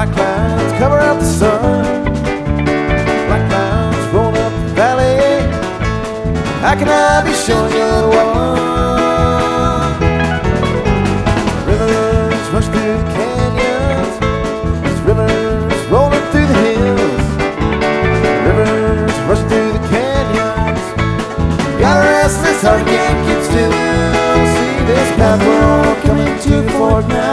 Black clouds cover up the sun. Black clouds roll up the valley. How can I be sure you're the one? Rivers rush through the canyons. There's rivers rolling through the hills. Rivers rush through the canyons. Got a restless heart, can't keep still. See this path we're all coming to Fort now.